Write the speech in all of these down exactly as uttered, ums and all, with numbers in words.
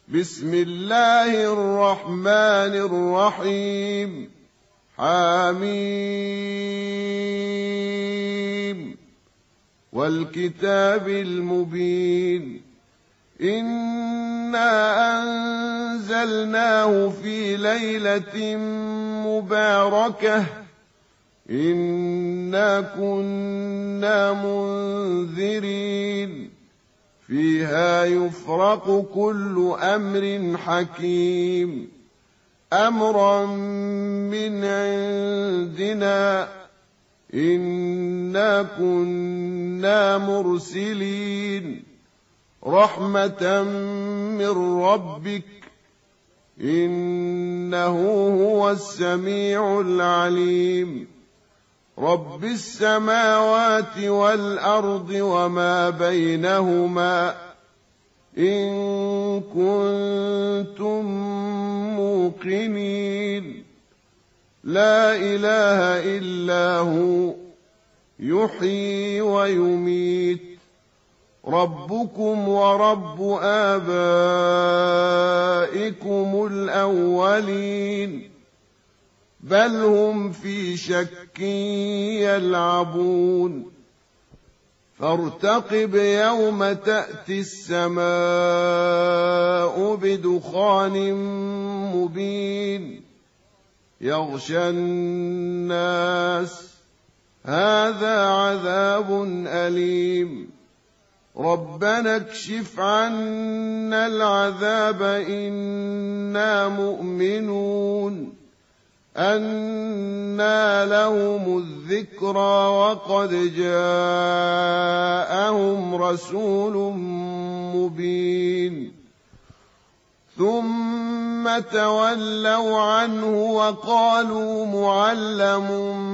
بسم الله الرحمن الرحيم حميم والكتاب المبين إنا أنزلناه في ليلة مباركة إنا كنا منذرين فيها يفرق كل أمر حكيم أمرا من عندنا إنا كنا مرسلين رحمة من ربك إنه هو السميع العليم رب السماوات والأرض وما بينهما إن كنتم موقنين لا إله إلا هو يحيي ويميت ربكم ورب آبائكم الأولين بل هم في شك يلعبون فارتقب يوم تأتي السماء بدخان مبين يغشى الناس هذا عذاب أليم ربنا اكشف عنا العذاب إنا مؤمنون أنى لهم الذكرى وقد جاءهم رسول مبين ثم تولوا عنه وقالوا معلم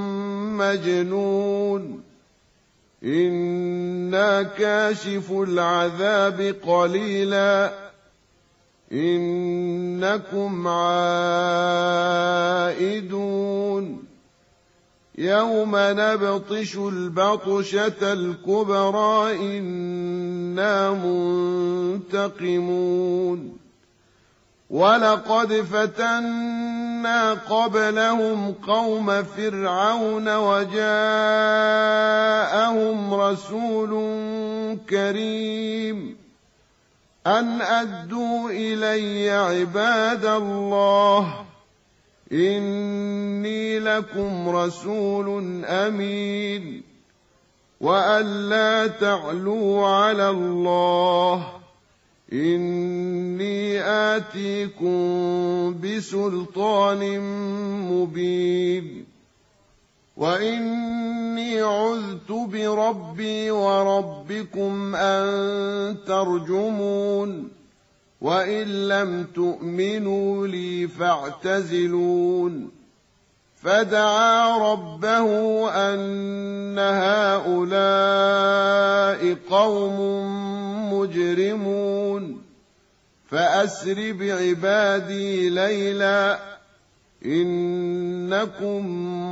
مجنون إنا كاشف العذاب قليلا إنكم عائدون يوم نبطش البطشة الكبرى إنا منتقمون ولقد فتنا قبلهم قوم فرعون وجاءهم رسول كريم أن أدوا إلي عباد الله إني لكم رسول أمين وأن لا تعلوا على الله إني آتيكم بسلطان مبين وإني عذت بربي وربكم أن ترجمون وإن لم تؤمنوا لي فاعتزلون فدعا ربه أن هؤلاء قوم مجرمون فأسر بعبادي ليلا إنكم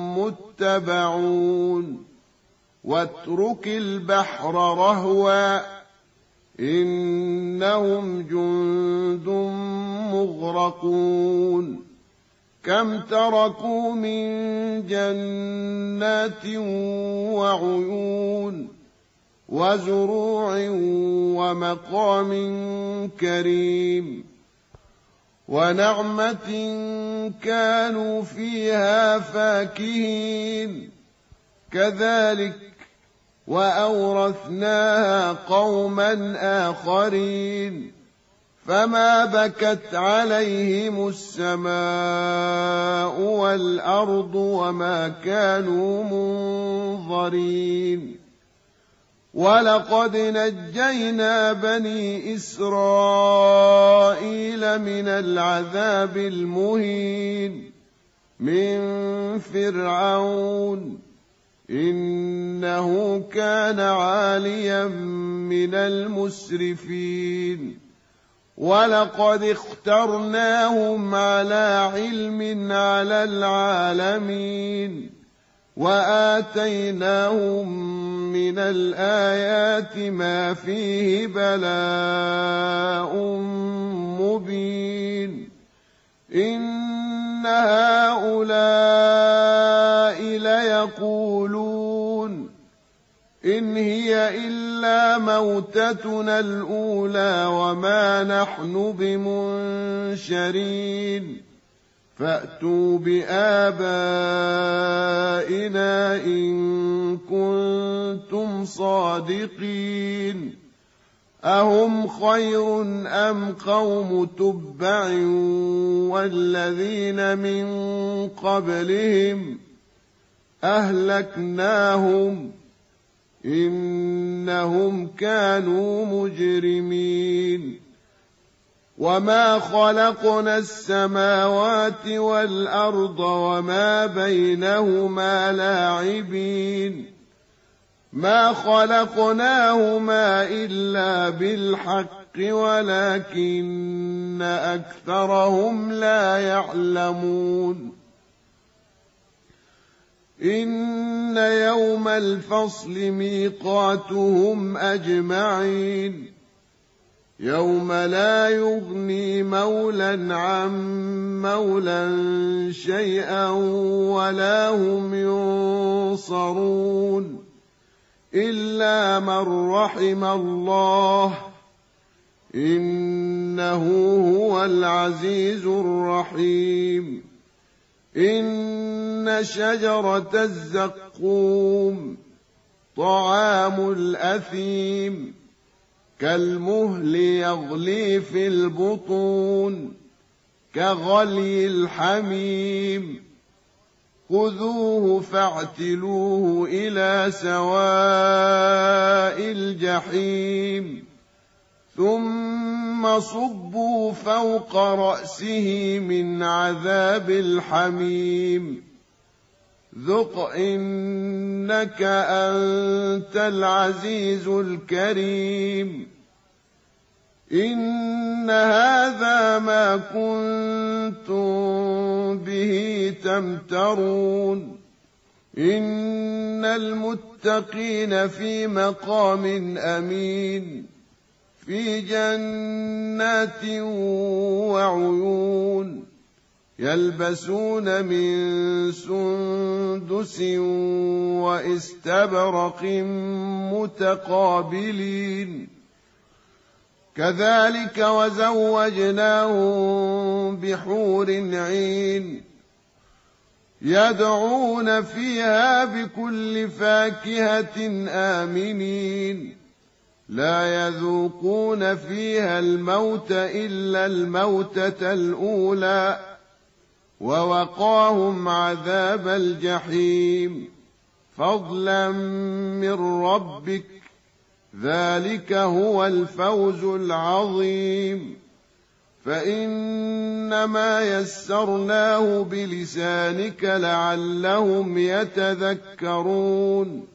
متبعون واترك البحر رهوا إنهم جند مغرقون كم تركوا من جنات وعيون وزروع ومقام كريم ونعمة كانوا فيها فاكهين كذلك وأورثناها قوما آخرين فما بكت عليهم السماء والأرض وما كانوا منظرين ولقد نجينا بني إسرائيل من العذاب المهين من فرعون إنه كان عاليا من المسرفين ولقد اخترناهم على علم على العالمين وآتيناهم من الآيات ما فيه بلاء مبين إن هؤلاء ليقولون إن هي إلا موتتنا الأولى وما نحن بمنشرين فأتوا بآبائنا إن كنتم صادقين أهم خير أم قوم تبع والذين من قبلهم أهلكناهم إنهم كانوا مجرمين وما خلقنا السماوات والأرض وما بينهما لاعبين ما خلقناهما إلا بالحق ولكن أكثرهم لا يعلمون إن يوم الفصل ميقاتهم أجمعين يوم لا يغني مولى عن مولى شيئا ولا هم ينصرون إلا من رحم الله إنه هو العزيز الرحيم إن شجرة الزقوم طعام الأثيم كالمهل يغلي في البطون كغلي الحميم خذوه فاعتلوه إلى سواء الجحيم ثم صبوا فوق رأسه من عذاب الحميم ذق إنك أنت العزيز الكريم إن هذا ما كنتم به تمترون إن المتقين في مقام أمين في جنات وعيون يلبسون من سندس واستبرق متقابلين كذلك وزوجناهم بحور عين يدعون فيها بكل فاكهة آمنين لا يذوقون فيها الموت إلا الموتة الأولى ووقاهم عذاب الجحيم فضلا من ربك ذلك هو الفوز العظيم فإنما يسرناه بلسانك لعلهم يتذكرون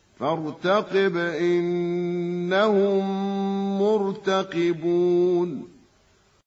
فارتقب إنهم مرتقبون